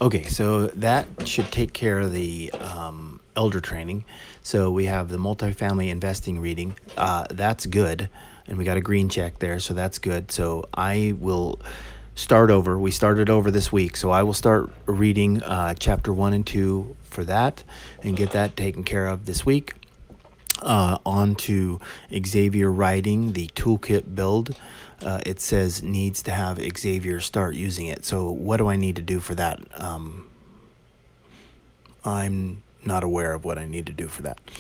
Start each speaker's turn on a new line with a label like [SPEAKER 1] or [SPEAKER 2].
[SPEAKER 1] Okay, so that should take care of the elder training. So we have the multifamily investing reading. That's good. And we got a green check there. So that's good. So I will start over. We started over this week. So I will start reading chapter 1 and 2 for that and get that taken care of this week. On to Xavier writing the toolkit build. It says needs to have Xavier start using it. So what do I need to do for that? I'm not aware of what I need to do for that.